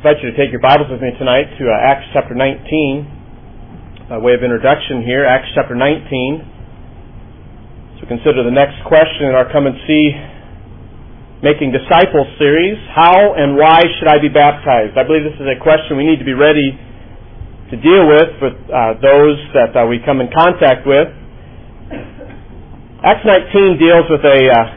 invite you to take your Bibles with me tonight to Acts chapter 19. By way of introduction here, Acts chapter 19. So consider the next question in our Come and See Making Disciples series. How and why should I be baptized? I believe this is a question we need to be ready to deal with those that we come in contact with. Acts 19 deals with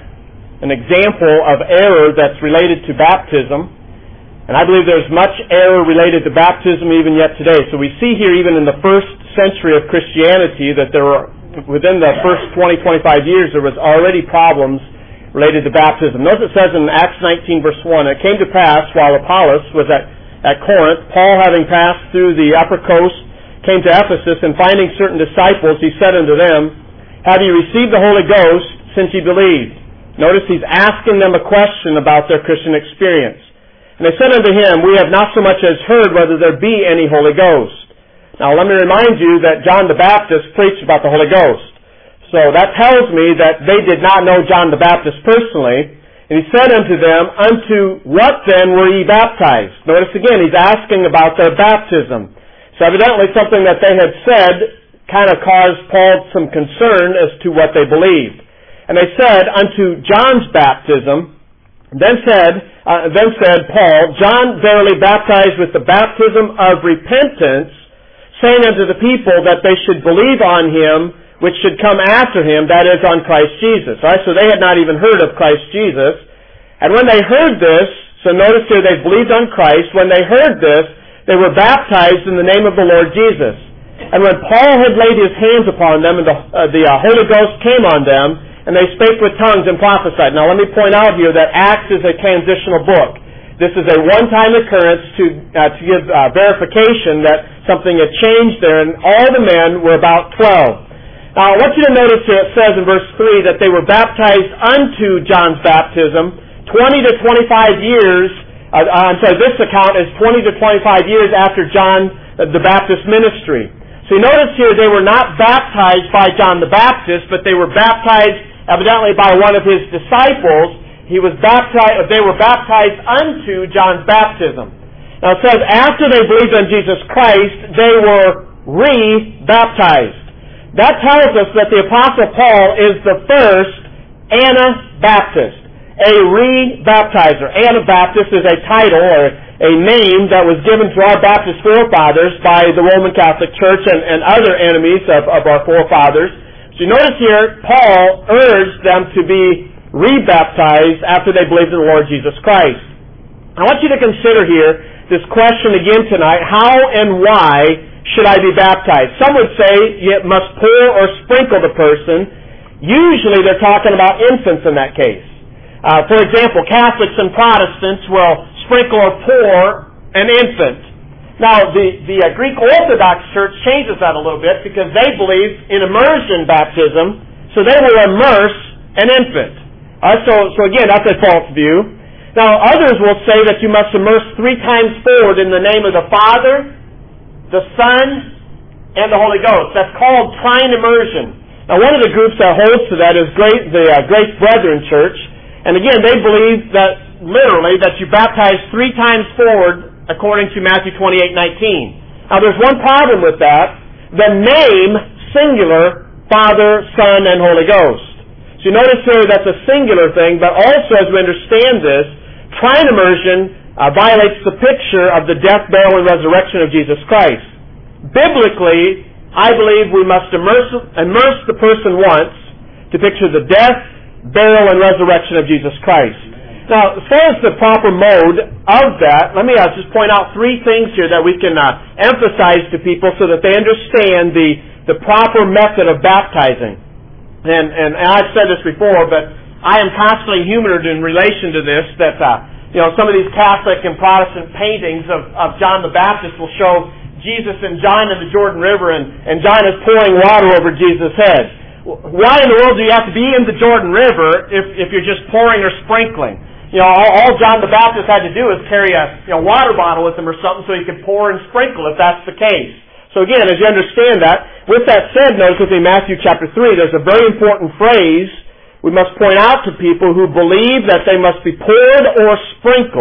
an example of error that's related to baptism. And I believe there's much error related to baptism even yet today. So we see here even in the first century of Christianity that there were, within the first 20-25 years, there was already problems related to baptism. Notice it says in Acts 19 verse 1, It came to pass while Apollos was at Corinth, Paul having passed through the upper coast, came to Ephesus, and finding certain disciples, he said unto them, Have ye received the Holy Ghost since ye believed? Notice he's asking them a question about their Christian experience. And they said unto him, We have not so much as heard whether there be any Holy Ghost. Now let me remind you that John the Baptist preached about the Holy Ghost. So that tells me that they did not know John the Baptist personally. And he said unto them, Unto what then were ye baptized? Notice again, he's asking about their baptism. So evidently something that they had said kind of caused Paul some concern as to what they believed. And they said, Unto John's baptism. Then said Paul, John verily baptized with the baptism of repentance, saying unto the people that they should believe on him which should come after him, that is, on Christ Jesus. All right, so they had not even heard of Christ Jesus. And when they heard this, so notice here they believed on Christ. When they heard this, they were baptized in the name of the Lord Jesus. And when Paul had laid his hands upon them, and the Holy Ghost came on them, and they spake with tongues and prophesied. Now let me point out here that Acts is a transitional book. This is a one-time occurrence to give verification that something had changed there, and all the men were about 12. Now I want you to notice here it says in verse 3 that they were baptized unto John's baptism 20 to 25 years, this account is 20 to 25 years after John the Baptist ministry. So you notice here they were not baptized by John the Baptist, but they were baptized evidently by one of his disciples. They were baptized unto John's baptism. Now it says after they believed on Jesus Christ, they were re-baptized. That tells us that the Apostle Paul is the first Anabaptist, a re-baptizer. Anabaptist is a title or a name that was given to our Baptist forefathers by the Roman Catholic Church and other enemies of our forefathers. So you notice here, Paul urged them to be re-baptized after they believed in the Lord Jesus Christ. I want you to consider here this question again tonight, how and why should I be baptized? Some would say you must pour or sprinkle the person. Usually they're talking about infants in that case. For example, Catholics and Protestants will sprinkle or pour an infant. Now, the Greek Orthodox Church changes that a little bit because they believe in immersion baptism, so they will immerse an infant. So again, that's a false view. Now, others will say that you must immerse 3 times forward in the name of the Father, the Son, and the Holy Ghost. That's called trine immersion. Now, one of the groups that holds to that is the Grace Brethren Church, and again, they believe that literally that you baptize 3 times forward according to Matthew 28:19. Now there's one problem with that. The name, singular, Father, Son, and Holy Ghost. So you notice here that's a singular thing, but also as we understand this, trine immersion violates the picture of the death, burial, and resurrection of Jesus Christ. Biblically, I believe we must immerse the person once to picture the death, burial, and resurrection of Jesus Christ. Now, as far as the proper mode of that, let me just point out 3 things here that we can emphasize to people so that they understand the proper method of baptizing. And I've said this before, but I am constantly humored in relation to this, that some of these Catholic and Protestant paintings of John the Baptist will show Jesus and John in the Jordan River, and John is pouring water over Jesus' head. Why in the world do you have to be in the Jordan River if you're just pouring or sprinkling? All John the Baptist had to do was carry a water bottle with him or something so he could pour and sprinkle if that's the case. So again, as you understand that, with that said, notice in Matthew chapter 3, there's a very important phrase we must point out to people who believe that they must be poured or sprinkled.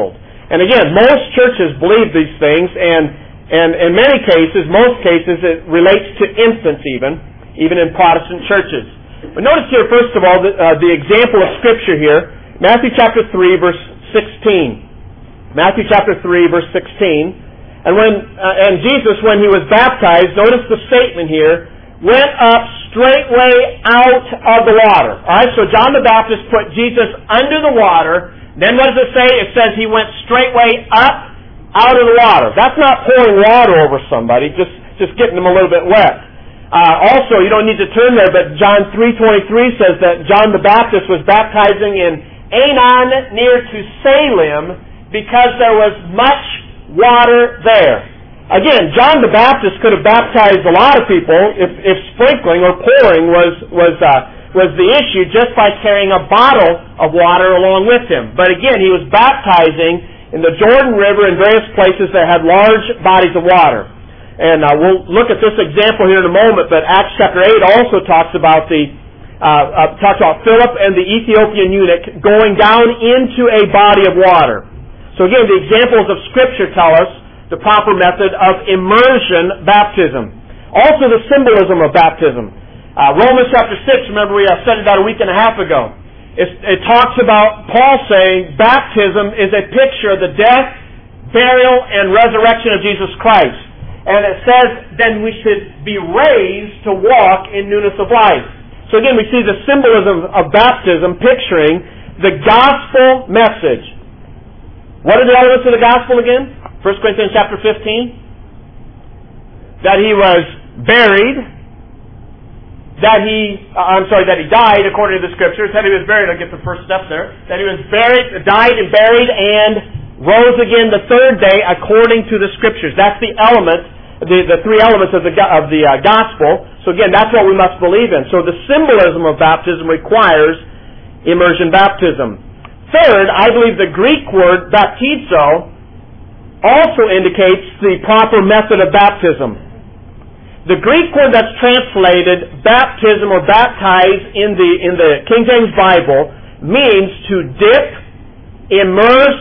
And again, most churches believe these things, and in many cases, most cases, it relates to infants even in Protestant churches. But notice here, first of all, the example of Scripture here, Matthew chapter 3, verse 16. Matthew chapter 3, verse 16. And Jesus, when He was baptized, notice the statement here, went up straightway out of the water. Alright, so John the Baptist put Jesus under the water. Then what does it say? It says He went straightway up out of the water. That's not pouring water over somebody, just getting them a little bit wet. Also, you don't need to turn there, but John 3:23 says that John the Baptist was baptizing in Aenon near to Salem because there was much water there. Again, John the Baptist could have baptized a lot of people if sprinkling or pouring was the issue just by carrying a bottle of water along with him. But again, he was baptizing in the Jordan River in various places that had large bodies of water. And we'll look at this example here in a moment, but Acts chapter 8 also talks about Philip and the Ethiopian eunuch going down into a body of water. So again, the examples of Scripture tell us the proper method of immersion baptism. Also the symbolism of baptism. Romans chapter 6, remember we studied that a week and a half ago. It talks about Paul saying baptism is a picture of the death, burial, and resurrection of Jesus Christ. And it says then we should be raised to walk in newness of life. So again, we see the symbolism of baptism picturing the gospel message. What are the elements of the gospel again? 1 Corinthians chapter 15. That He was buried. That He died according to the Scriptures. That He was buried. I'll get the first step there. That He was died and buried and rose again the third day according to the Scriptures. That's the element, the three elements of the gospel. So again, that's what we must believe in. So the symbolism of baptism requires immersion baptism. Third, I believe the Greek word baptizo also indicates the proper method of baptism. The Greek word that's translated baptism or baptize in the King James Bible means to dip, immerse,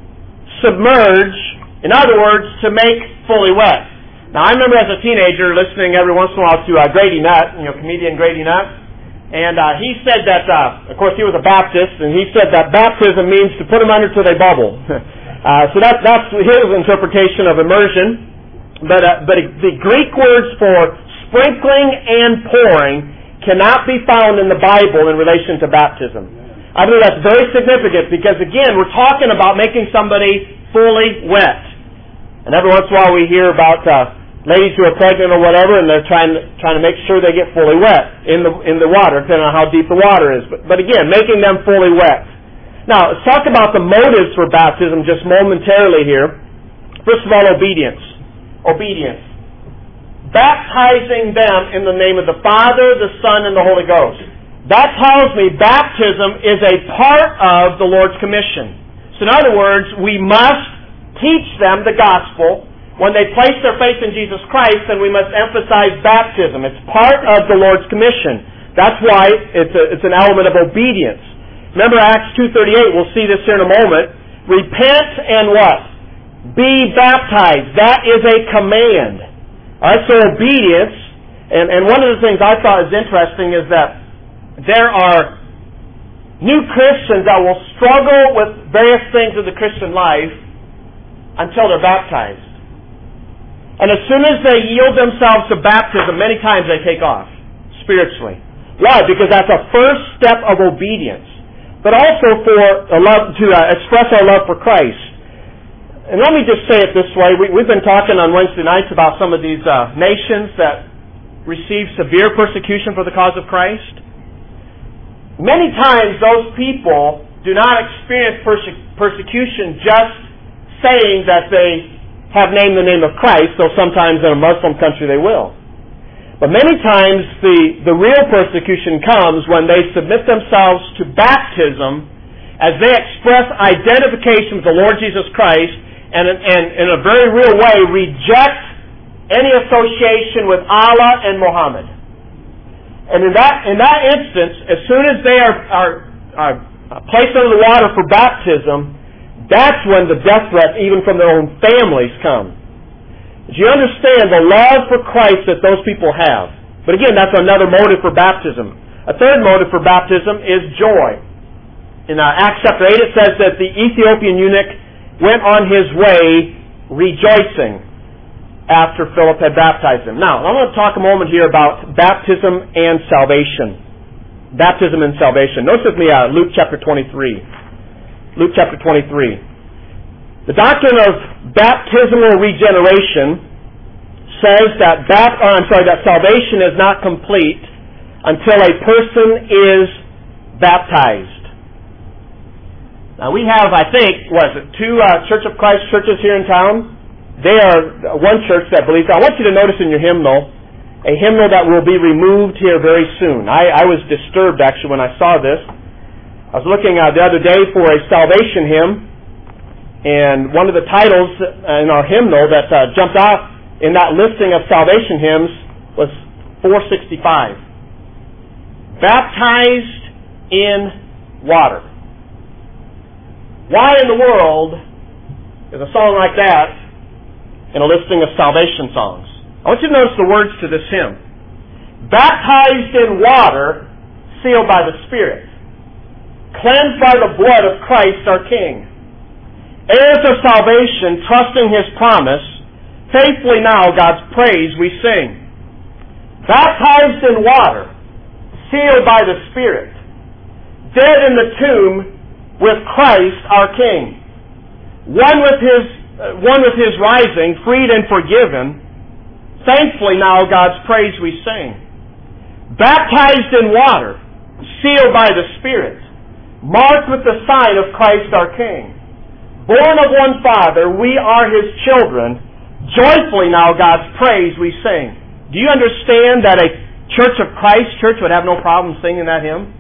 submerge, in other words, to make fully wet. Now I remember as a teenager listening every once in a while to Grady Nutt, comedian Grady Nutt. And he said that, of course he was a Baptist, and he said that baptism means to put them under till they bubble. So that's his interpretation of immersion. But the Greek words for sprinkling and pouring cannot be found in the Bible in relation to baptism. I believe that's very significant because, again, we're talking about making somebody fully wet. And every once in a while we hear about ladies who are pregnant or whatever, and they're trying to make sure they get fully wet in the water, depending on how deep the water is. But again, making them fully wet. Now, let's talk about the motives for baptism just momentarily here. First of all, obedience. Obedience. Baptizing them in the name of the Father, the Son, and the Holy Ghost. That tells me baptism is a part of the Lord's commission. So in other words, we must teach them the gospel. When they place their faith in Jesus Christ, then we must emphasize baptism. It's part of the Lord's commission. That's why it's an element of obedience. Remember Acts 2:38, we'll see this here in a moment. Repent and what? Be baptized. That is a command. Alright, so obedience, and one of the things I thought is interesting is that there are new Christians that will struggle with various things of the Christian life until they're baptized. And as soon as they yield themselves to baptism, many times they take off spiritually. Why? Because that's a first step of obedience. But also for a love to express our love for Christ. And let me just say it this way. We've been talking on Wednesday nights about some of these nations that receive severe persecution for the cause of Christ. Many times those people do not experience persecution just saying that they have named the name of Christ, though sometimes in a Muslim country they will. But many times the real persecution comes when they submit themselves to baptism as they express identification with the Lord Jesus Christ and in a very real way reject any association with Allah and Muhammad. And in that instance, as soon as they are placed under the water for baptism, That's when the death threats, even from their own families, come. Do you understand the love for Christ that those people have? But again, that's another motive for baptism. A third motive for baptism is joy. In Acts chapter 8 it says that the Ethiopian eunuch went on his way rejoicing after Philip had baptized him. Now, I want to talk a moment here about baptism and salvation. Baptism and salvation. Notice with me Luke chapter 23. Luke chapter 23. The doctrine of baptismal regeneration says that salvation is not complete until a person is baptized. Now we have, I think, two Church of Christ churches here in town. They are one church that believes. I want you to notice in your hymnal, a hymnal that will be removed here very soon. I was disturbed actually when I saw this. I was looking the other day for a salvation hymn, and one of the titles in our hymnal that jumped out in that listing of salvation hymns was 465. Baptized in water. Why in the world is a song like that in a listing of salvation songs? I want you to notice the words to this hymn. Baptized in water, sealed by the Spirit, cleansed by the blood of Christ our King, heirs of salvation, trusting His promise, faithfully now God's praise we sing. Baptized in water, sealed by the Spirit, dead in the tomb with Christ our King, one with His rising, freed and forgiven, thankfully now God's praise we sing. Baptized in water, sealed by the Spirit, marked with the sign of Christ our King, born of one Father, we are His children, joyfully now God's praise we sing. Do you understand that a Church of Christ church would have no problem singing that hymn?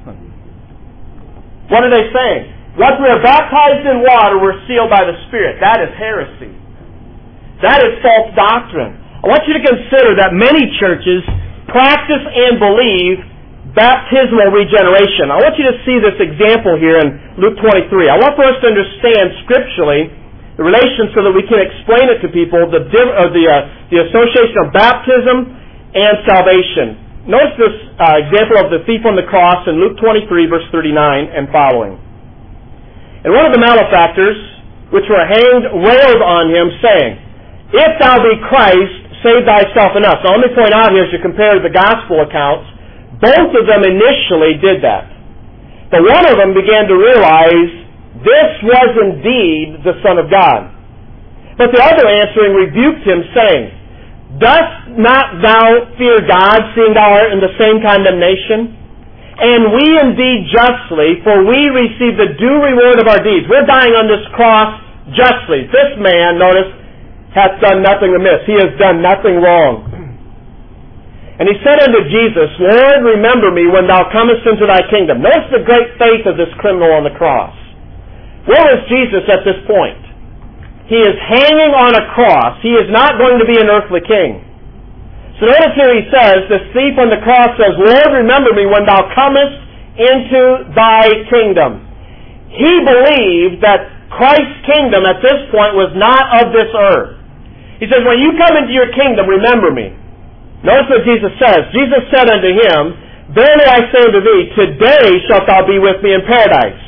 What are they saying? Once we are baptized in water, we're sealed by the Spirit. That is heresy. That is false doctrine. I want you to consider that many churches practice and believe baptismal regeneration. I want you to see this example here in Luke 23. I want for us to understand scripturally the relation so that we can explain it to people, the association of baptism and salvation. Notice this example of the thief on the cross in Luke 23, verse 39 and following. And one of the malefactors, which were hanged, railed on him, saying, If thou be Christ, save thyself and us. Now let me point out here, as you compare the gospel accounts, both of them initially did that. But one of them began to realize this was indeed the Son of God. But the other answering rebuked him, saying, Dost not thou fear God, seeing thou art in the same condemnation? And we indeed justly, for we receive the due reward of our deeds. We're dying on this cross justly. This man, notice, hath done nothing amiss. He has done nothing wrong. And he said unto Jesus, Lord, remember me when thou comest into thy kingdom. Notice the great faith of this criminal on the cross. Where is Jesus at this point? He is hanging on a cross. He is not going to be an earthly king. So notice here he says, this thief on the cross says, Lord, remember me when thou comest into thy kingdom. He believed that Christ's kingdom at this point was not of this earth. He says, when you come into your kingdom, remember me. Notice what Jesus says. Jesus said unto him, Verily I say unto thee, today shalt thou be with me in paradise.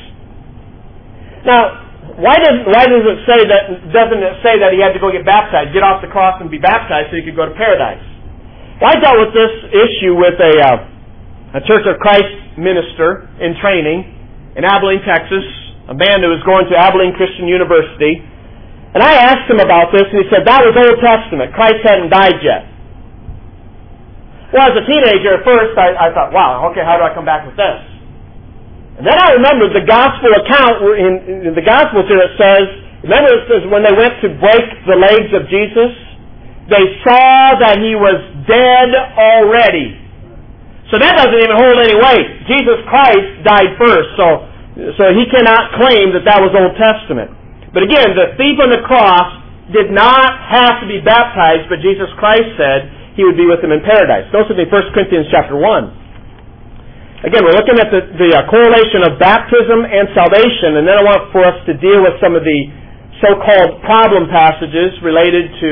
Now, doesn't it say that he had to go get baptized, get off the cross and be baptized so he could go to paradise? Well, I dealt with this issue with a Church of Christ minister in training in Abilene, Texas, a man who was going to Abilene Christian University. And I asked him about this, and he said, that was Old Testament. Christ hadn't died yet. Well, as a teenager, at first, I thought, wow, okay, how do I come back with this? And then I remembered the gospel account in the Gospels here. It says, remember it says when they went to break the legs of Jesus, they saw that he was dead already. So that doesn't even hold any weight. Jesus Christ died first, so he cannot claim that was Old Testament. But again, the thief on the cross did not have to be baptized, but Jesus Christ said he would be with him in paradise. Notice with me 1 Corinthians chapter 1. Again, we're looking at the correlation of baptism and salvation, and then I want for us to deal with some of the so-called problem passages related to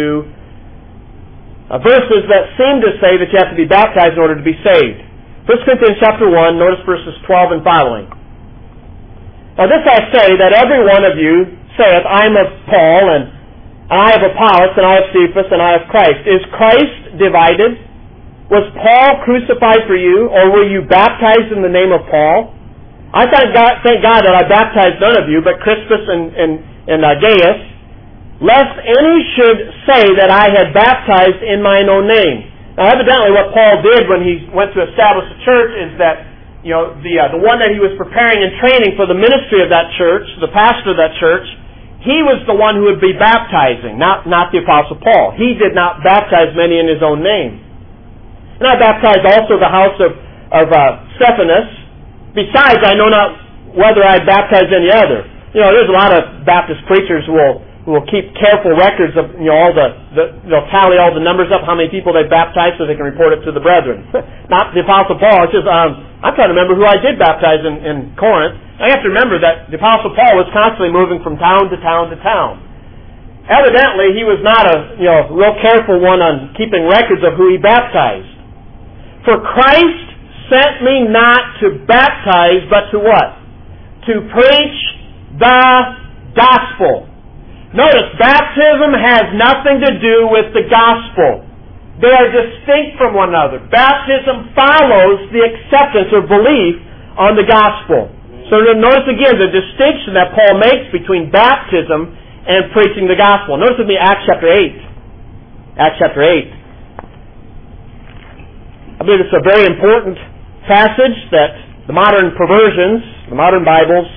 verses that seem to say that you have to be baptized in order to be saved. 1 Corinthians chapter 1, notice verses 12 and following. Now this I say, that every one of you saith, I am of Paul, and I have Apollos, and I have Cephas, and I have Christ. Is Christ divided? Was Paul crucified for you, or were you baptized in the name of Paul? I thank God that I baptized none of you, but Crispus and Gaius, lest any should say that I had baptized in mine own name. Now, evidently, what Paul did when he went to establish a church is that, the one that he was preparing and training for the ministry of that church, the pastor of that church, he was the one who would be baptizing, not the Apostle Paul. He did not baptize many in his own name. And I baptized also the house of Stephanas. Besides, I know not whether I baptized any other. There's a lot of Baptist preachers who will keep careful records of they'll tally all the numbers up, how many people they baptized, so they can report it to the brethren. Not the Apostle Paul. It's just I'm trying to remember who I did baptize in Corinth. I have to remember that the Apostle Paul was constantly moving from town to town to town. Evidently, he was not a real careful one on keeping records of who he baptized. For Christ sent me not to baptize, but to what? To preach the gospel. Notice, baptism has nothing to do with the gospel. They are distinct from one another. Baptism follows the acceptance or belief on the gospel. So notice again the distinction that Paul makes between baptism and preaching the gospel. Notice with me Acts chapter 8. Acts chapter 8. I believe it's a very important passage that the modern perversions, the modern Bibles,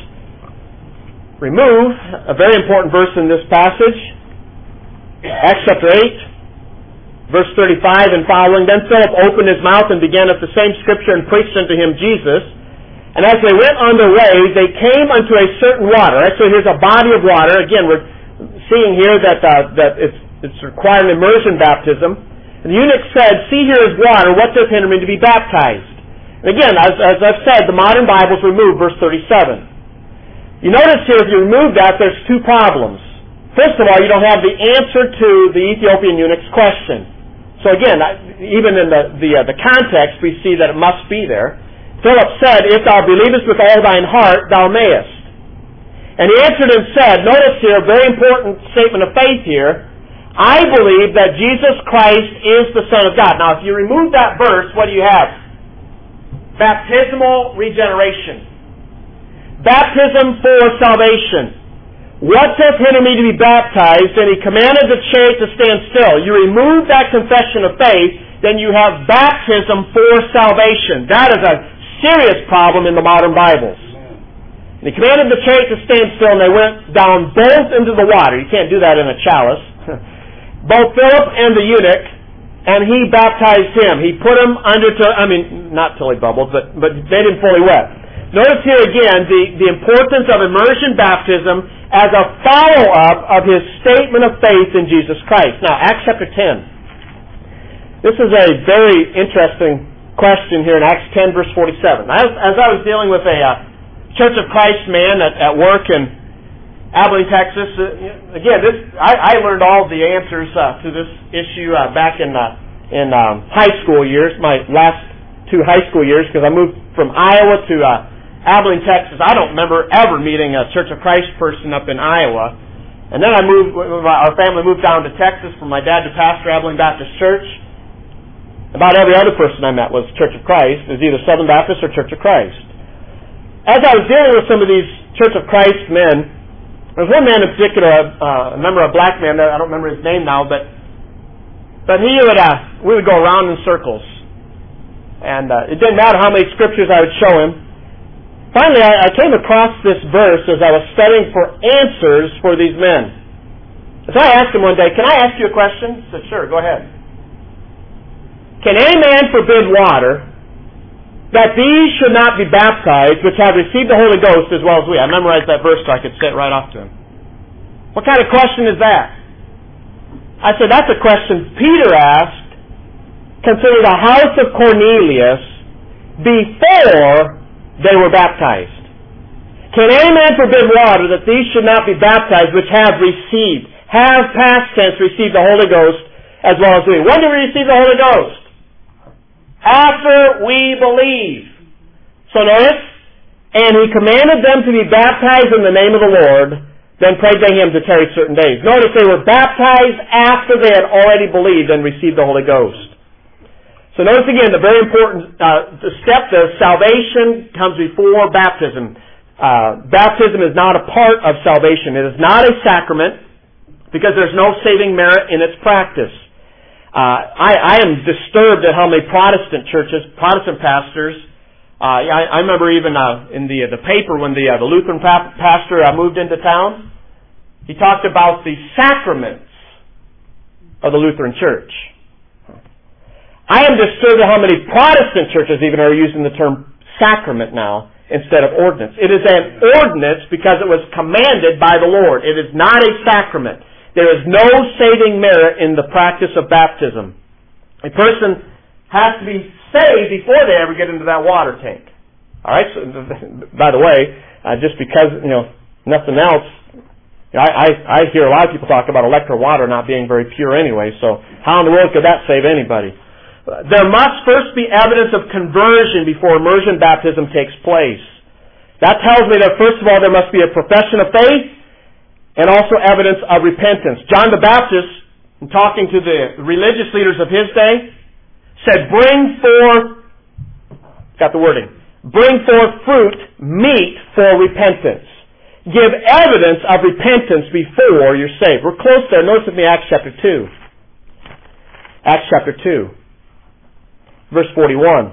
remove. A very important verse in this passage. Acts chapter 8, verse 35 and following. Then Philip opened his mouth and began at the same scripture and preached unto him Jesus. And as they went on their way, they came unto a certain water. So here's a body of water. Again, we're seeing here that it's requiring immersion baptism. And the eunuch said, see here is water, what does hinder me to be baptized? And again, as I've said, the modern Bibles remove verse 37. You notice here, if you remove that, there's two problems. First of all, you don't have the answer to the Ethiopian eunuch's question. So again, even in the context, we see that it must be there. Philip said, if thou believest with all thine heart, thou mayest. And he answered and said, notice here, a very important statement of faith here, I believe that Jesus Christ is the Son of God. Now, if you remove that verse, what do you have? Baptismal regeneration. Baptism for salvation. What doth hinder me to be baptized? And he commanded the chariot to stand still. You remove that confession of faith, then you have baptism for salvation. That is a serious problem in the modern Bibles. And he commanded the chariot to stand still, and they went down both into the water. You can't do that in a chalice. Both Philip and the eunuch, and he baptized him. He put him under, not till he bubbled, but made him fully wet. Notice here again the importance of immersion baptism as a follow-up of his statement of faith in Jesus Christ. Now, Acts chapter 10. This is a very interesting question here in Acts 10, verse 47. As I was dealing with a Church of Christ man at work in Abilene, Texas. Again, I learned all the answers to this issue back in high school years, my last 2 high school years, because I moved from Iowa to Abilene, Texas. I don't remember ever meeting a Church of Christ person up in Iowa. And then our family moved down to Texas for my dad to pastor Abilene Baptist Church. About every other person I met was Church of Christ. It was either Southern Baptist or Church of Christ. As I was dealing with some of these Church of Christ men, there was one man in particular, a member, a black man, I don't remember his name now, but we would go around in circles. And it didn't matter how many scriptures I would show him. Finally, I came across this verse as I was studying for answers for these men. So I asked him one day, can I ask you a question? He said, sure, go ahead. Can any man forbid water that these should not be baptized, which have received the Holy Ghost as well as we? I memorized that verse so I could say it right off to him. What kind of question is that? I said, that's a question Peter asked concerning the house of Cornelius before they were baptized. Can any man forbid water that these should not be baptized which have past tense received the Holy Ghost as well as we? When do we receive the Holy Ghost? After we believe. So notice, and he commanded them to be baptized in the name of the Lord, then prayed they him to tarry certain days. Notice they were baptized after they had already believed and received the Holy Ghost. So notice again the very important step there, salvation comes before baptism. Baptism is not a part of salvation. It is not a sacrament because there's no saving merit in its practice. I am disturbed at how many Protestant churches, Protestant pastors, I remember even in the paper when the Lutheran pastor moved into town, he talked about the sacraments of the Lutheran Church. I am disturbed at how many Protestant churches even are using the term sacrament now instead of ordinance. It is an ordinance because it was commanded by the Lord. It is not a sacrament. There is no saving merit in the practice of baptism. A person has to be saved before they ever get into that water tank. All right. So, by the way, just because nothing else, I hear a lot of people talk about electric water not being very pure anyway. So how in the world could that save anybody? There must first be evidence of conversion before immersion baptism takes place. That tells me that first of all there must be a profession of faith and also evidence of repentance. John the Baptist, in talking to the religious leaders of his day, said, bring forth, got the wording, bring forth fruit, meet for repentance. Give evidence of repentance before you're saved. We're close there. Notice with me Acts chapter 2. Acts chapter 2, verse 41.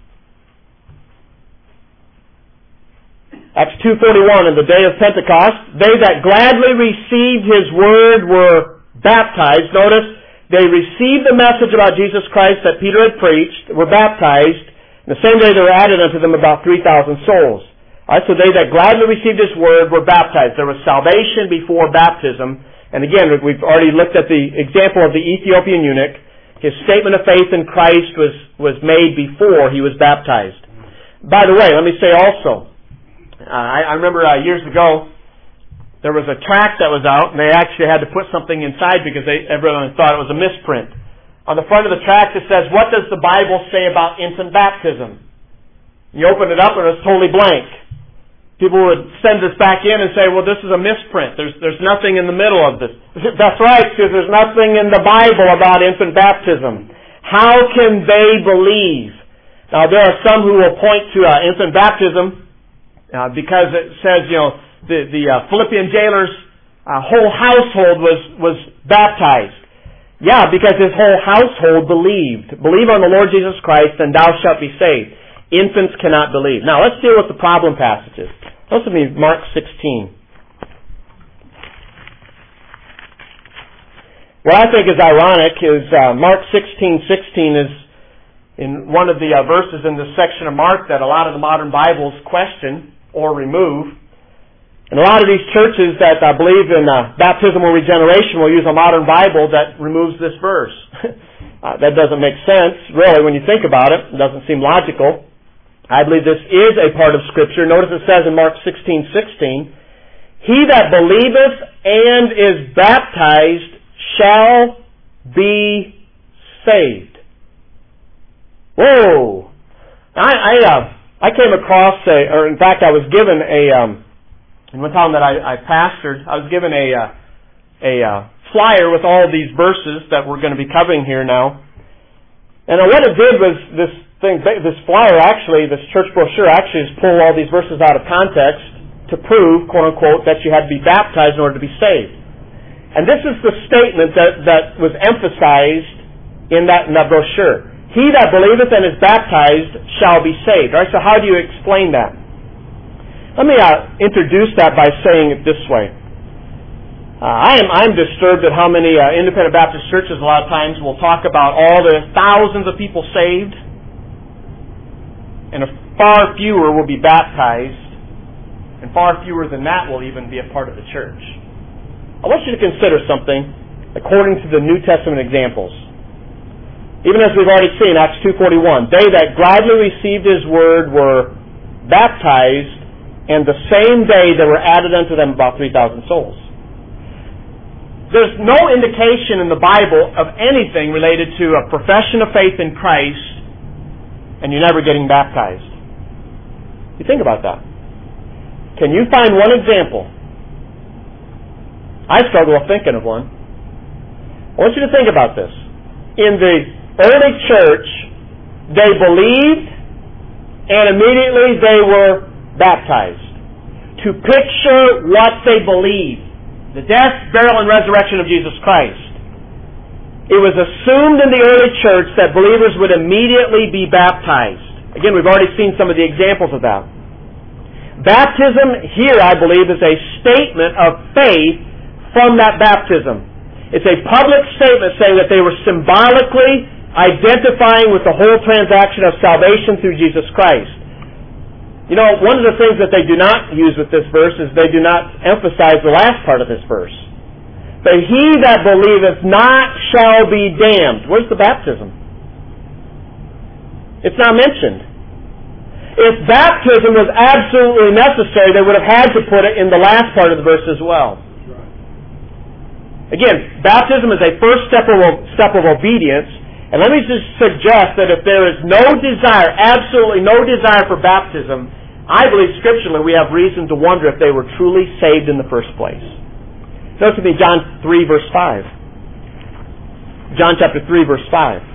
Acts 2:41, in the day of Pentecost, they that gladly received His word were baptized. Notice, they received the message about Jesus Christ that Peter had preached, were baptized. In the same day there were added unto them about 3,000 souls. All right, so they that gladly received His word were baptized. There was salvation before baptism. And again, we've already looked at the example of the Ethiopian eunuch. His statement of faith in Christ was made before he was baptized. By the way, let me say also, I remember years ago, there was a tract that was out, and they actually had to put something inside because everyone thought it was a misprint. On the front of the tract it says, what does the Bible say about infant baptism? You open it up and it's totally blank. People would send this back in and say, well, this is a misprint. There's nothing in the middle of this. That's right, because there's nothing in the Bible about infant baptism. How can they believe? Now, there are some who will point to infant baptism because it says, the Philippian jailer's whole household was baptized. Yeah, because his whole household believed. Believe on the Lord Jesus Christ, and thou shalt be saved. Infants cannot believe. Now, let's deal with the problem passages. Listen to me, Mark 16. What I think is ironic is Mark 16:16 is in one of the verses in this section of Mark that a lot of the modern Bibles question or remove. And a lot of these churches that believe in baptismal regeneration will use a modern Bible that removes this verse. That doesn't make sense, really, when you think about it. It doesn't seem logical. I believe this is a part of Scripture. Notice it says in Mark 16:16, he that believeth and is baptized shall be saved. Whoa! I came across in fact I was given in one time that I pastored, I was given a flyer with all these verses that we're going to be covering here now. And what it did was this flyer actually, this church brochure actually is pull all these verses out of context to prove, quote unquote, that you had to be baptized in order to be saved. And this is the statement that was emphasized in that brochure. He that believeth and is baptized shall be saved. All right, so how do you explain that? Let me introduce that by saying it this way. I'm disturbed at how many independent Baptist churches a lot of times will talk about all the thousands of people saved, and far fewer will be baptized, and far fewer than that will even be a part of the church. I want you to consider something according to the New Testament examples. Even as we've already seen, Acts 2:41, they that gladly received His word were baptized, and the same day there were added unto them about 3,000 souls. There's no indication in the Bible of anything related to a profession of faith in Christ and you're never getting baptized. You think about that. Can you find one example? I struggle with thinking of one. I want you to think about this. In the early church, they believed and immediately they were baptized. To picture what they believed. The death, burial, and resurrection of Jesus Christ. It was assumed in the early church that believers would immediately be baptized. Again, we've already seen some of the examples of that. Baptism here, I believe, is a statement of faith from that baptism. It's a public statement saying that they were symbolically identifying with the whole transaction of salvation through Jesus Christ. You know, one of the things that they do not use with this verse is they do not emphasize the last part of this verse. But he that believeth not shall be damned. Where's the baptism? It's not mentioned. If baptism was absolutely necessary, they would have had to put it in the last part of the verse as well. Again, baptism is a first step of obedience. And let me just suggest that if there is no desire, absolutely no desire for baptism, I believe scripturally we have reason to wonder if they were truly saved in the first place. Notice with me John 3 verse 5. John chapter 3 verse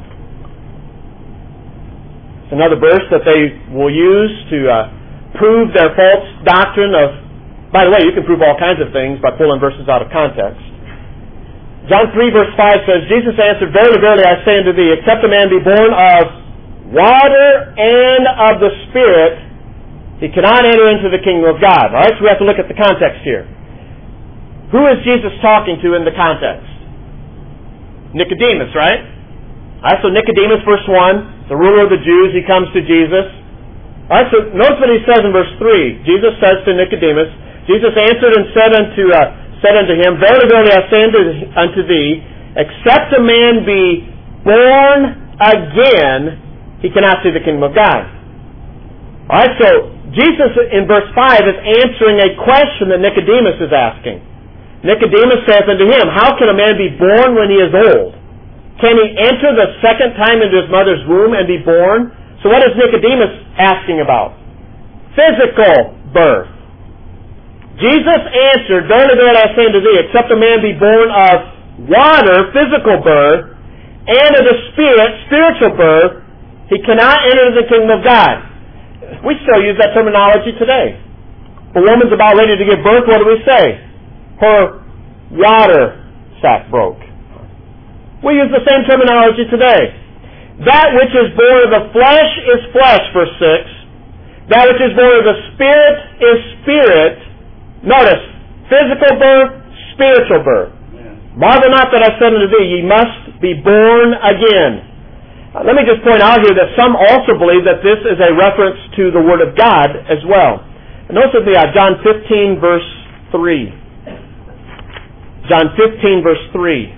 5. It's another verse that they will use to prove their false doctrine of... By the way, you can prove all kinds of things by pulling verses out of context. John 3 verse 5 says, Jesus answered, Verily, verily, I say unto thee, except a man be born of water and of the Spirit, he cannot enter into the kingdom of God. All right, so we have to look at the context here. Who is Jesus talking to in the context? Nicodemus, right? All right, so Nicodemus, verse 1, the ruler of the Jews, he comes to Jesus. All right, so notice what he says in verse 3. Jesus says to Nicodemus, Jesus answered and said unto him, Verily, verily, I say unto thee, except a man be born again, he cannot see the kingdom of God. All right, so Jesus in verse 5 is answering a question that Nicodemus is asking. Nicodemus says unto him, How can a man be born when he is old? Can he enter the second time into his mother's womb and be born? So what is Nicodemus asking about? Physical birth. Jesus answered, Verily, verily, I say unto thee, except a man be born of water, physical birth, and of the Spirit, spiritual birth, he cannot enter the kingdom of God. We still use that terminology today. If a woman's about ready to give birth, what do we say? Her water sac broke. We use the same terminology today. That which is born of the flesh is flesh, verse 6. That which is born of the Spirit is spirit. Notice, physical birth, spiritual birth. Marvel not that I said unto thee, ye must be born again. Let me just point out here that some also believe that this is a reference to the Word of God as well. And notice with me John 15 verse 3. John 15 verse 3.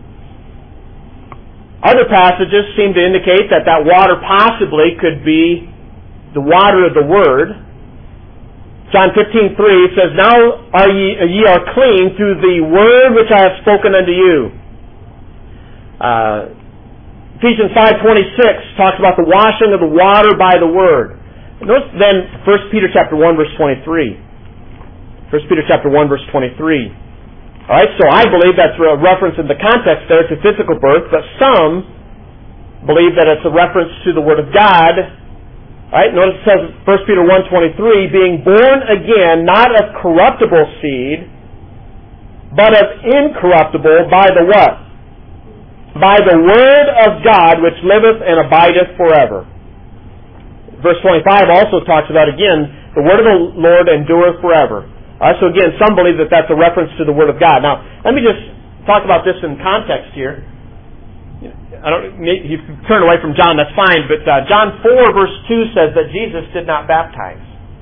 Other passages seem to indicate that water possibly could be the water of the Word. John 15:3 says, Now ye are clean through the word which I have spoken unto you. Ephesians 5:26 talks about the washing of the water by the word. Notice then 1 Peter chapter 1 verse 23. 1 Peter chapter 1 verse 23. All right, so I believe that's a reference in the context there to physical birth, but some believe that it's a reference to the Word of God. All right, notice it says 1 Peter 1:23, being born again, not of corruptible seed, but of incorruptible by the what? By the Word of God which liveth and abideth forever. Verse 25 also talks about, again, the Word of the Lord endureth forever. So again, some believe that that's a reference to the Word of God. Now, let me just talk about this in context here. You can turn away from John, that's fine, but John 4 verse 2 says that Jesus did not baptize.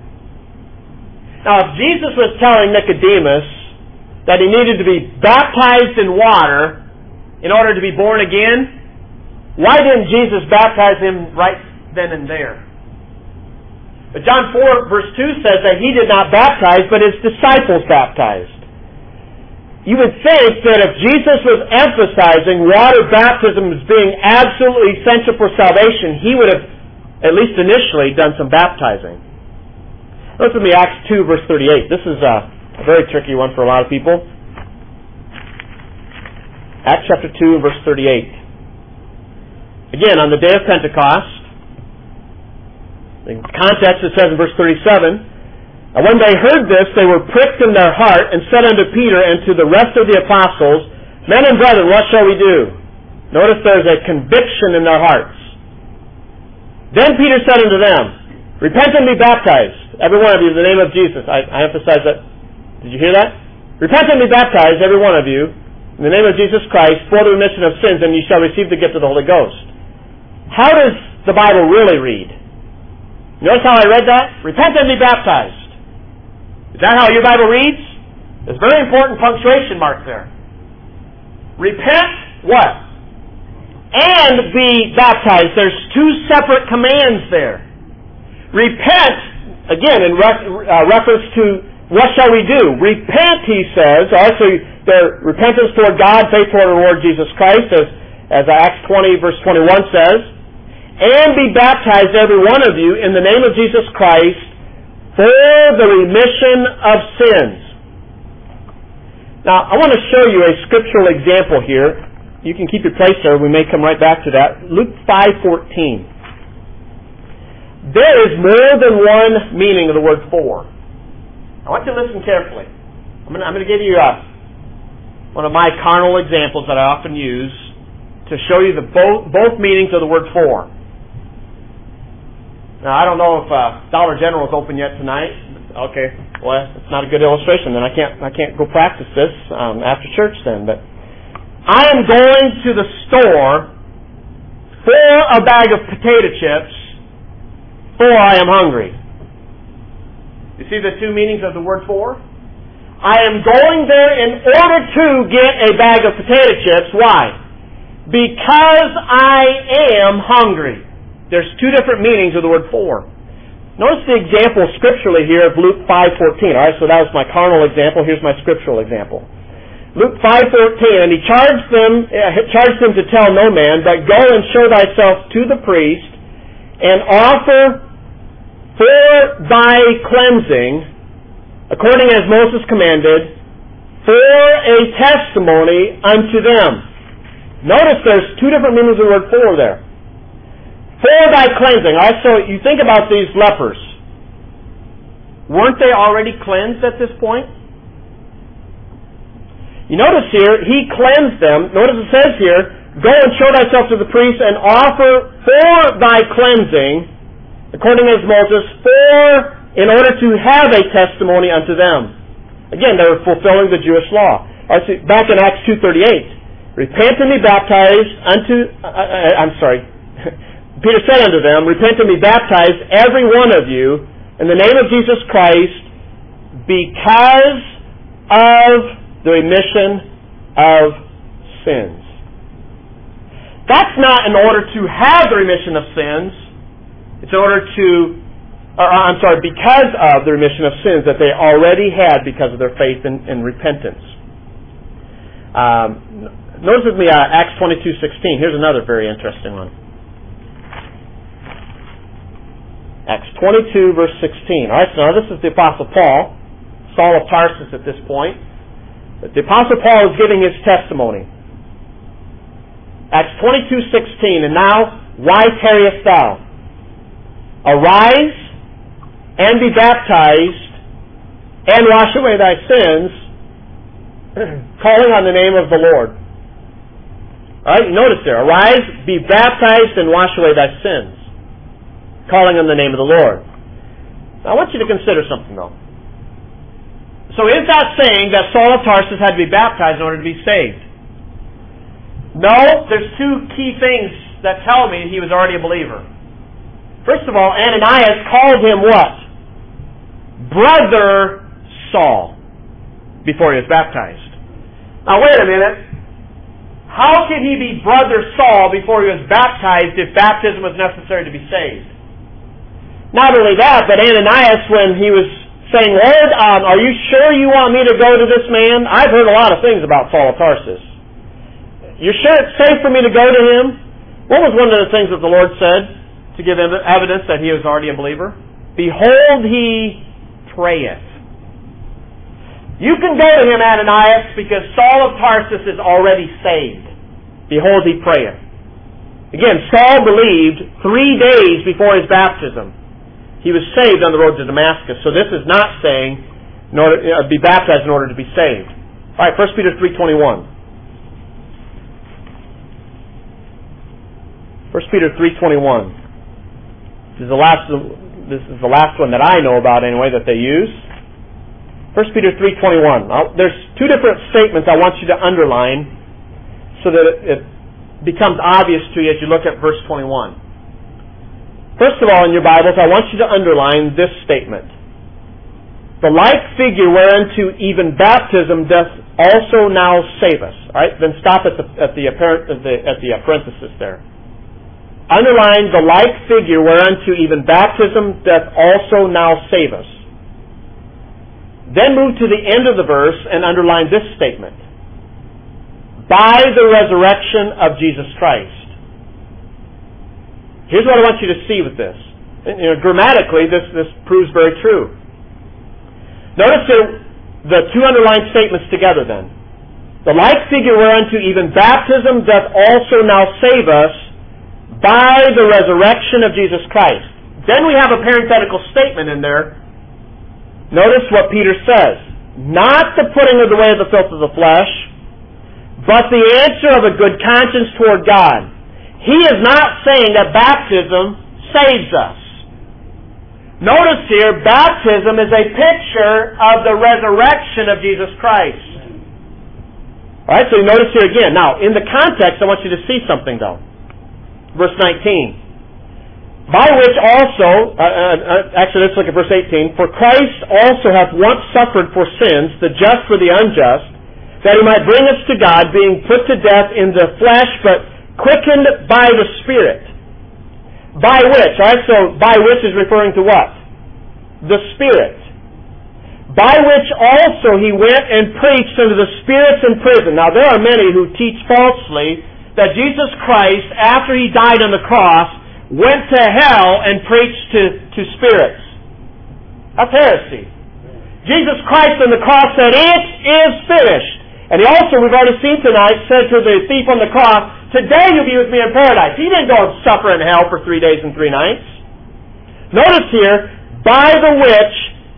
Now, if Jesus was telling Nicodemus that he needed to be baptized in water in order to be born again, why didn't Jesus baptize him right then and there? But John 4 verse 2 says that he did not baptize, but his disciples baptized. You would think that if Jesus was emphasizing water baptism as being absolutely essential for salvation, he would have, at least initially, done some baptizing. Look with me, Acts 2 verse 38. This is a very tricky one for a lot of people. Acts chapter 2 verse 38. Again, on the day of Pentecost, in context it says in verse 37, "And when they heard this, they were pricked in their heart, and said unto Peter and to the rest of the apostles, Men and brethren, what shall we do?" Notice there's a conviction in their hearts. "Then Peter said unto them, Repent and be baptized, every one of you, in the name of Jesus." I emphasize that. Did you hear that? "Repent and be baptized, every one of you, in the name of Jesus Christ, for the remission of sins, and ye shall receive the gift of the Holy Ghost." How does the Bible really read? Notice how I read that? Repent and be baptized. Is that how your Bible reads? There's a very important punctuation mark there. Repent, what? And be baptized. There's two separate commands there. Repent, again, in reference to what shall we do? Repent, he says. Also, the repentance toward God, faith toward our Lord Jesus Christ, as Acts 20 verse 21 says. "And be baptized, every one of you, in the name of Jesus Christ, for the remission of sins." Now, I want to show you a scriptural example here. You can keep your place there. We may come right back to that. Luke 5:14. There is more than one meaning of the word "for." I want you to listen carefully. I'm going to give you one of my carnal examples that I often use to show you the both meanings of the word "for." Now, I don't know if Dollar General is open yet tonight. Okay, well, it's not a good illustration. Then I can't go practice this after church then. But I am going to the store for a bag of potato chips, for I am hungry. You see the two meanings of the word "for"? I am going there in order to get a bag of potato chips. Why? Because I am hungry. There's two different meanings of the word "for." Notice the example scripturally here of Luke 5:14. All right, so that was my carnal example. Here's my scriptural example. Luke 5:14, "And he charged them to tell no man, but go and show thyself to the priest, and offer for thy cleansing, according as Moses commanded, for a testimony unto them." Notice there's two different meanings of the word "for" there. For thy cleansing. All right, so you think about these lepers. Weren't they already cleansed at this point? You notice here, he cleansed them. Notice it says here, "Go and show thyself to the priest and offer for thy cleansing, according as Moses, in order to have a testimony unto them." Again, they were fulfilling the Jewish law. All right, so back in Acts 2:38, "Repent and be baptized Peter said unto them, Repent and be baptized, every one of you, in the name of Jesus Christ, because of the remission of sins." That's not in order to have the remission of sins. It's in order because of the remission of sins that they already had because of their faith and repentance. Notice with me Acts 22:16. Here's another very interesting one. Acts 22, verse 16. All right, so now this is the Apostle Paul, Saul of Tarsus at this point. But the Apostle Paul is giving his testimony. Acts 22:16, "And now, why tarriest thou? Arise, and be baptized, and wash away thy sins, calling on the name of the Lord." All right, notice there, arise, be baptized, and wash away thy sins, calling on the name of the Lord. Now, I want you to consider something, though. So is that saying that Saul of Tarsus had to be baptized in order to be saved? No, there's two key things that tell me he was already a believer. First of all, Ananias called him what? Brother Saul, before he was baptized. Now, wait a minute. How could he be Brother Saul before he was baptized if baptism was necessary to be saved? Not only that, but Ananias, when he was saying, Lord, are you sure you want me to go to this man? I've heard a lot of things about Saul of Tarsus. You sure it's safe for me to go to him? What was one of the things that the Lord said to give evidence that he was already a believer? Behold, he prayeth. You can go to him, Ananias, because Saul of Tarsus is already saved. Behold, he prayeth. Again, Saul believed 3 days before his baptism. He was saved on the road to Damascus. So this is not saying be baptized in order to be saved. All right, 1 Peter 3:21. 1 Peter 3:21. This is the last one that I know about anyway that they use. 1 Peter 3:21. There's two different statements I want you to underline so that it becomes obvious to you as you look at verse 21. First of all, in your Bibles, I want you to underline this statement. The like figure whereunto even baptism doth also now save us. All right, then stop at the parenthesis there. Underline the like figure whereunto even baptism doth also now save us. Then move to the end of the verse and underline this statement. By the resurrection of Jesus Christ. Here's what I want you to see with this. Grammatically, this proves very true. Notice the two underlined statements together then. The like figure whereunto even baptism doth also now save us by the resurrection of Jesus Christ. Then we have a parenthetical statement in there. Notice what Peter says. Not the putting of the way of the filth of the flesh, but the answer of a good conscience toward God. He is not saying that baptism saves us. Notice here, baptism is a picture of the resurrection of Jesus Christ. Alright, so you notice here again. Now, in the context, I want you to see something though. Verse 19. By which also, actually let's look at verse 18. For Christ also hath once suffered for sins, the just for the unjust, that he might bring us to God, being put to death in the flesh, but quickened by the Spirit. By which, alright, so by which is referring to what? The Spirit. By which also he went and preached unto the spirits in prison. Now there are many who teach falsely that Jesus Christ, after he died on the cross, went to hell and preached to spirits. That's heresy. Jesus Christ on the cross said, "It is finished." And he also, we've already seen tonight, said to the thief on the cross, "Today you'll be with me in paradise." He didn't go and suffer in hell for 3 days and 3 nights. Notice here, by which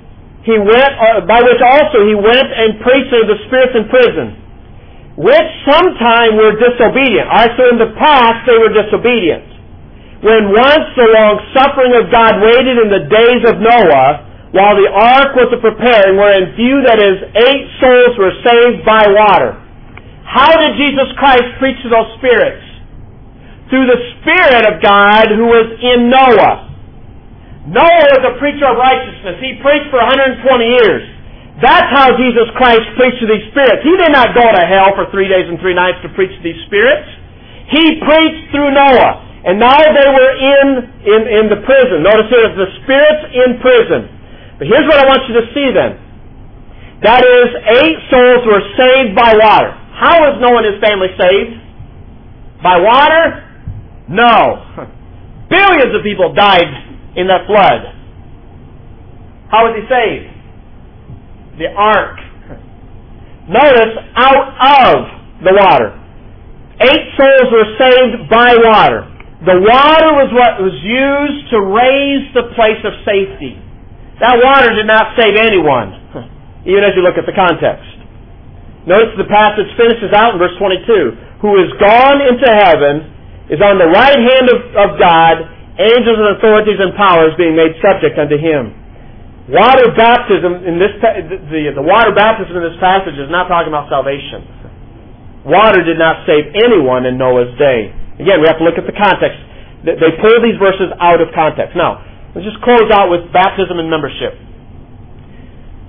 also he went and preached to the spirits in prison, which sometime were disobedient. Alright, so in the past they were disobedient. When once the long suffering of God waited in the days of Noah, while the ark was preparing, wherein few, that is, 8 souls were saved by water. How did Jesus Christ preach to those spirits? Through the Spirit of God who was in Noah. Noah was a preacher of righteousness. He preached for 120 years. That's how Jesus Christ preached to these spirits. He did not go to hell for 3 days and 3 nights to preach to these spirits. He preached through Noah. And now they were in the prison. Notice here, the spirits in prison. But here's what I want you to see then. That is, 8 souls were saved by water. How was Noah and his family saved? By water? No. Billions of people died in that flood. How was he saved? The ark. Notice, out of the water. 8 souls were saved by water. The water was what was used to raise the place of safety. That water did not save anyone, even as you look at the context. Notice the passage finishes out in verse 22. Who is gone into heaven, is on the right hand of God, angels and authorities and powers being made subject unto him. Water baptism in this the water baptism in this passage is not talking about salvation. Water did not save anyone in Noah's day. Again, we have to look at the context. They pull these verses out of context. Now, let's just close out with baptism and membership.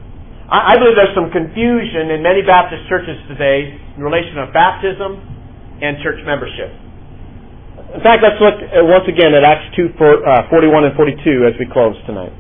I believe there's some confusion in many Baptist churches today in relation to baptism and church membership. In fact, let's look once again at Acts 2, 41 and 42 as we close tonight.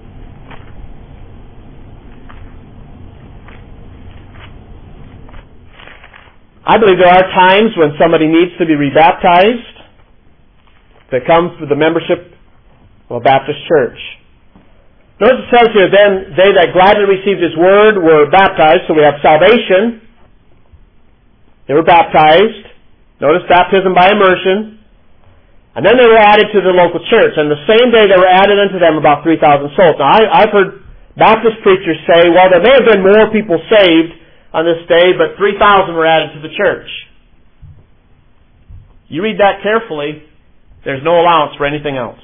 I believe there are times when somebody needs to be rebaptized that comes with the membership of a Baptist church. Notice it says here, then they that gladly received His word were baptized, so we have salvation. They were baptized. Notice baptism by immersion. And then they were added to the local church. And the same day they were added unto them about 3,000 souls. Now I've heard Baptist preachers say, well, there may have been more people saved on this day, but 3,000 were added to the church. You read that carefully, there's no allowance for anything else.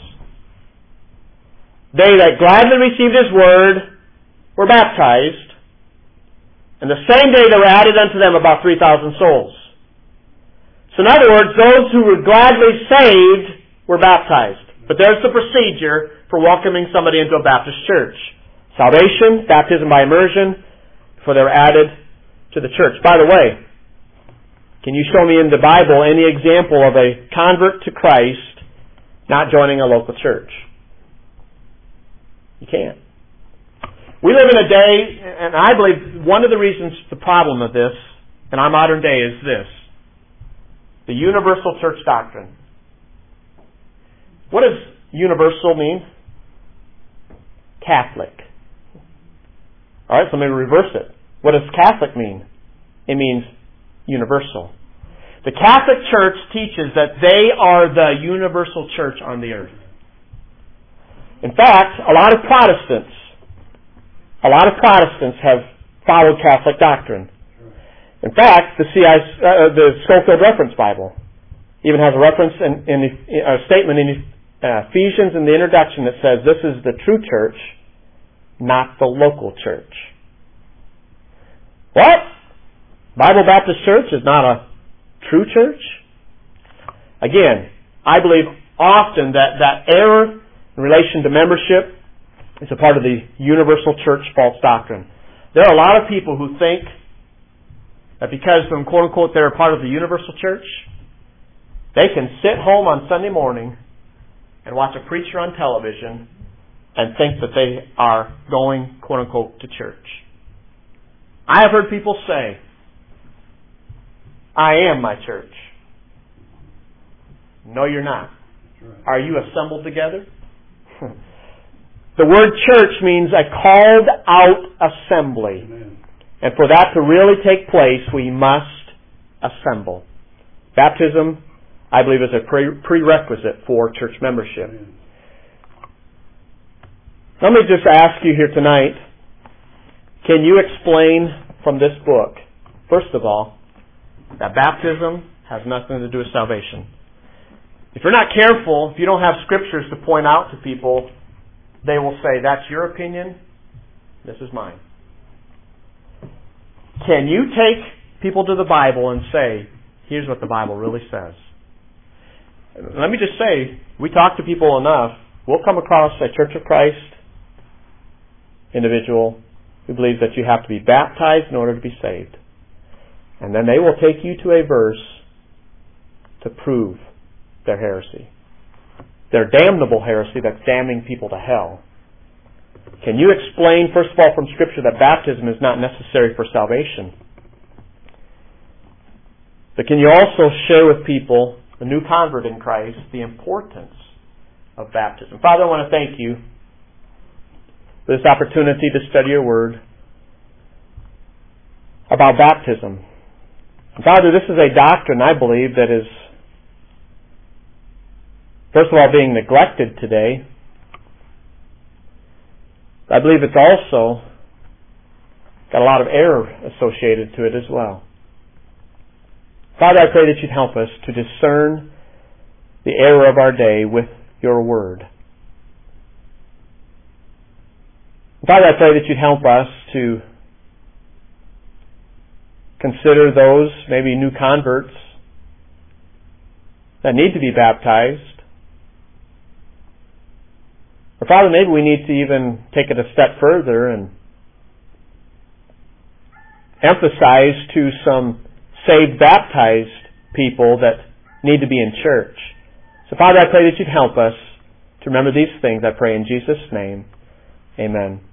They that gladly received His word were baptized, and the same day there were added unto them about 3,000 souls. So in other words, those who were gladly saved were baptized. But there's the procedure for welcoming somebody into a Baptist church. Salvation, baptism by immersion, before they're added to the church. By the way, can you show me in the Bible any example of a convert to Christ not joining a local church? You can't. We live in a day, and I believe one of the reasons, the problem of this in our modern day is this: the universal church doctrine. What does universal mean? Catholic. All right, so let me reverse it. What does Catholic mean? It means universal. The Catholic Church teaches that they are the universal church on the earth. In fact, a lot of Protestants have followed Catholic doctrine. In fact, the Scofield Reference Bible even has a reference in a statement in Ephesians in the introduction that says this is the true church, not the local church. What? Bible Baptist Church is not a true church? Again, I believe often that error in relation to membership is a part of the universal church false doctrine. There are a lot of people who think that because, quote unquote, they're a part of the universal church, they can sit home on Sunday morning and watch a preacher on television and think that they are going, quote unquote, to church. I have heard people say, I am my church. No, you're not. Are you assembled together? The word church means a called out assembly. Amen. And for that to really take place, we must assemble. Baptism, I believe, is a prerequisite for church membership. Amen. Let me just ask you here tonight, can you explain from this book, first of all, that baptism has nothing to do with salvation? If you're not careful, if you don't have scriptures to point out to people, they will say, that's your opinion, this is mine. Can you take people to the Bible and say, here's what the Bible really says? Let me just say, we talk to people enough, we'll come across a Church of Christ individual who believes that you have to be baptized in order to be saved. And then they will take you to a verse to prove their heresy. Their damnable heresy that's damning people to hell. Can you explain, first of all, from Scripture that baptism is not necessary for salvation? But can you also share with people, the new convert in Christ, the importance of baptism? Father, I want to thank you for this opportunity to study your Word about baptism. Father, this is a doctrine, I believe, that is, first of all, being neglected today. I believe it's also got a lot of error associated to it as well. Father, I pray that you'd help us to discern the error of our day with your Word. Father, I pray that you'd help us to consider those, maybe new converts, that need to be baptized. Or Father, maybe we need to even take it a step further and emphasize to some saved, baptized people that need to be in church. So Father, I pray that you'd help us to remember these things. I pray in Jesus' name. Amen.